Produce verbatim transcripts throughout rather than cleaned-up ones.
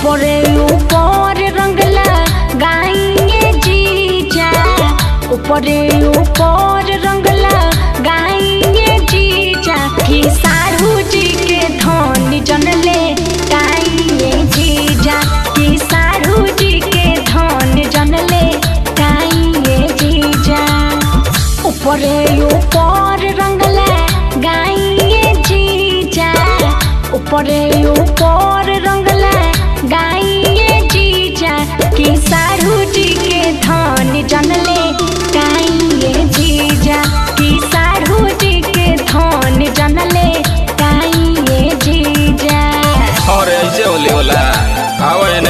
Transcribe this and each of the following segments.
ऊपरे ऊपर रंगला गाएंगे जीजा, ऊपरे ऊपर रंगला गाएंगे जीजा कि साढ़ू जी के धन जनले गाएंगे जीजा, कि साढ़ू जी के धन जनले गाएंगे जीजा। ऊपरे ऊपर रंगला गाएंगे जीजा, ऊपरे ऊपर रंगला गाएंगे जीजा कि साढ़ू जी के धन जनले गाएंगे जीजा, कि साढ़ू जी के धन जनले गाएंगे जीजा। और ऐसे होली होला आओ ने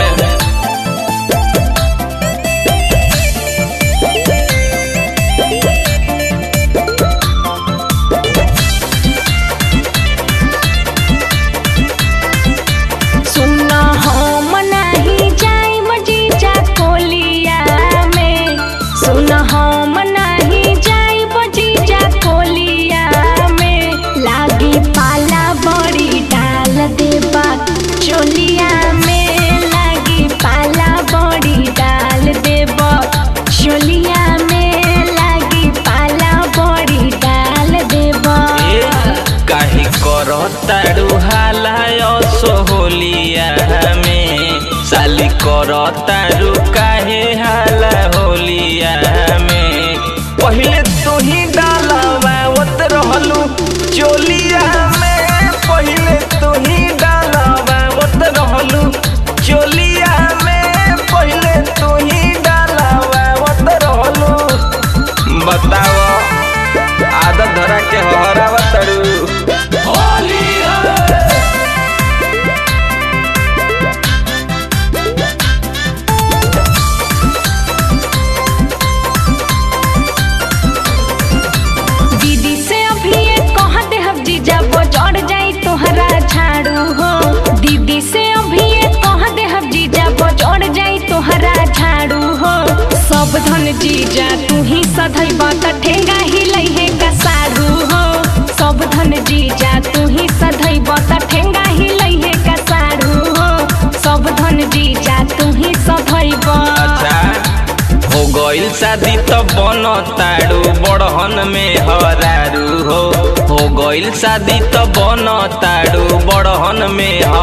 चोलिया में लागी पाला बड़ी डाल देब, चोलिया में लागी पाला बड़ी डाल देब। काहे करताड़ू हाला सोहलिया में, साली करताड़ू काहे हाला होलिया में। पहले तू ही डालवावत रहलू चोलिया में, पहले तू ही रहलू चोलिया में, पहले तू ही डालवावत रहलू। बताओ आदत धरा के हरावतड़ू होली दीदी से अभी ये कह दे हम जीजा वो जड़ जाई तोहरा झाड़ू हो, दीदी से अभी ये कह दे हम जीजा वो जड़ जाई तोहरा झाड़ू हो। सब धन जीजा तू ही सधैबा त ठेंगा ही लइहे का साड़ू हो, सब धन जीजा तू ही सधैबा त ठेंगा ही लइहे का साड़ू हो, सब धन जीजा तू ही सधैबा। अच्छा हो गइल शादी तो बनताड़ू बड़हन में हरारू हो, हो गइल शादी तो बनताड़ू बड़हन में